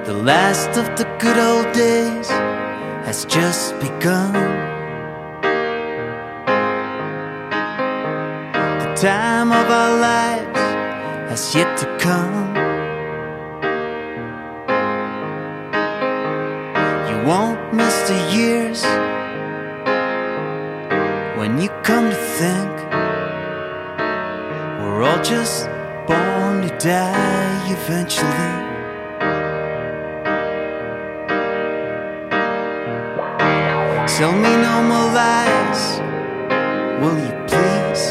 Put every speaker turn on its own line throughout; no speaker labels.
The last of the good old days has just begun. The time of our lives has yet to come. You won't miss the years. When you come to think, we're all just born to die eventually. Tell me no more lies, will you please?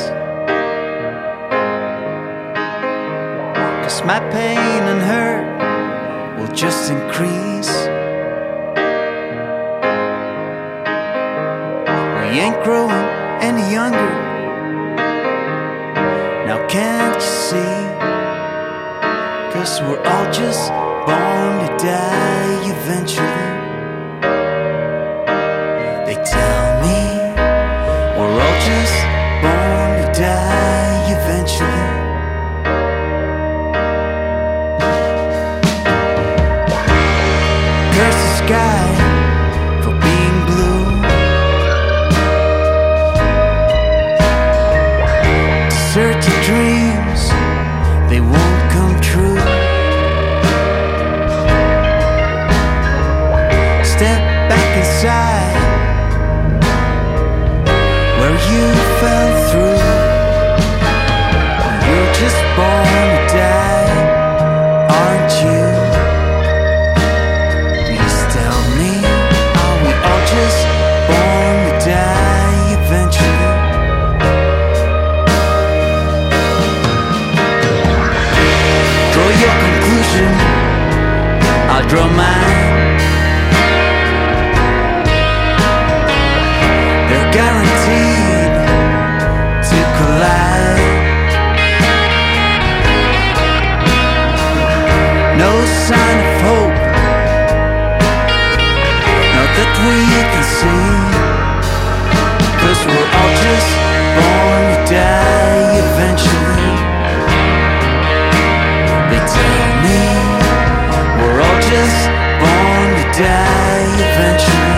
'Cause my pain and hurt will just increase. We ain't growing any younger. Now can't you see? 'Cause we're all just born to die eventually. They tell me we're all just born to die eventually. Curse the sky for being blue. Desert your dreams, they won't come true. Step back inside where you fell through. You're just born to die, aren't you? Please tell me, are we all just born to die eventually? Draw your conclusion, I'll draw mine. They're guaranteed to collide. No sign of hope, not that we can see. 'Cause we're all just born to die eventually. They tell me we're all just born to die eventually.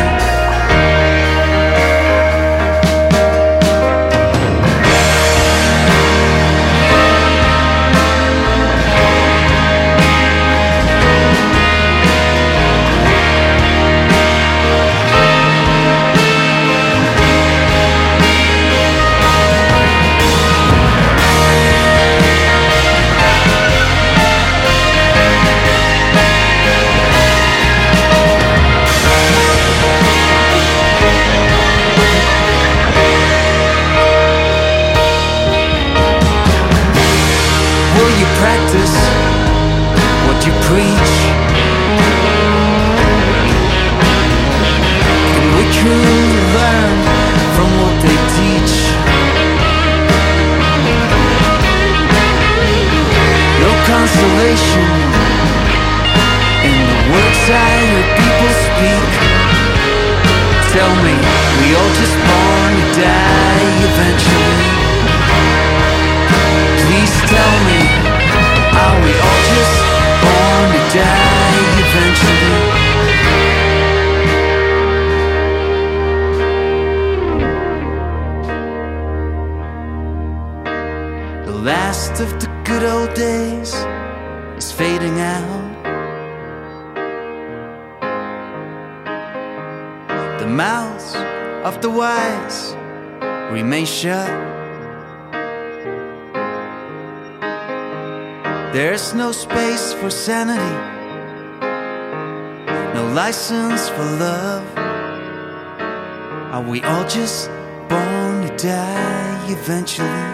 Practice what you preach. Can we truly learn from what they teach? No consolation in the words I hear people speak. Tell me, we all just born to die eventually. Please tell me, are we all just born to die eventually? The last of the good old days is fading out. The mouths of the wise remain shut. There's no space for sanity, no license for love. Are we all just born to die eventually?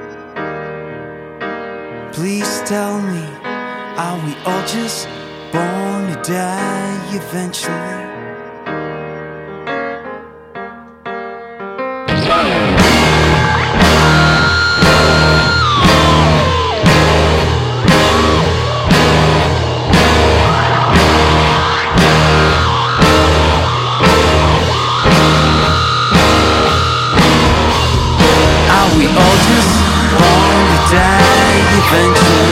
Please tell me, are we all just born to die eventually? We all just born to die eventually.